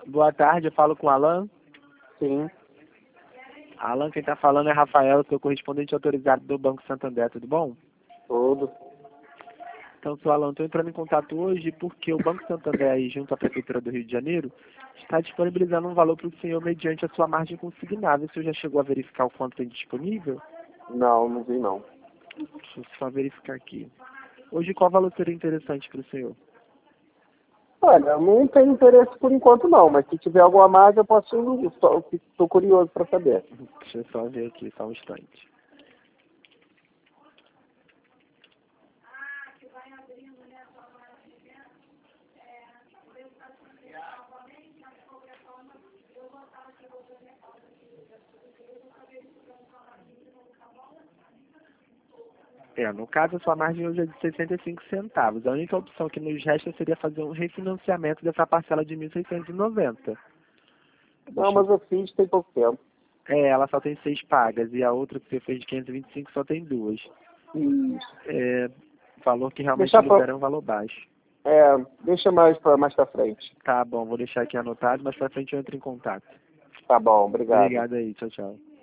Boa tarde, eu falo com o Alan. Sim, Alan, quem está falando é Rafael, sou correspondente autorizado do Banco Santander, tudo bom? tudo. Então, sou Alan, estou entrando em contato hoje porque o Banco Santander, aí, junto à Prefeitura do Rio de Janeiro, está disponibilizando um valor para o senhor mediante a sua margem consignável. O senhor já chegou a verificar o quanto tem disponível? Não, não vi não. Deixa eu só verificar aqui. Hoje, qual valor seria interessante para o senhor? Olha, eu não tenho interesse por enquanto não, mas se tiver alguma margem eu posso ir. Estou curioso para saber. Deixa eu só ver aqui, só um instante. No caso, a sua margem hoje é de 65 centavos. A única opção que nos resta seria fazer um refinanciamento dessa parcela de 1.690. Não, mas eu fiz tem pouco tempo. Ela só tem 6 pagas e a outra que você fez de 525 só tem 2. Isso. O valor que realmente Deixa, libera é um valor baixo. deixa mais para frente. Tá bom, vou deixar aqui anotado, mas pra frente eu entro em contato. Tá bom, obrigado. Obrigado aí, tchau, tchau.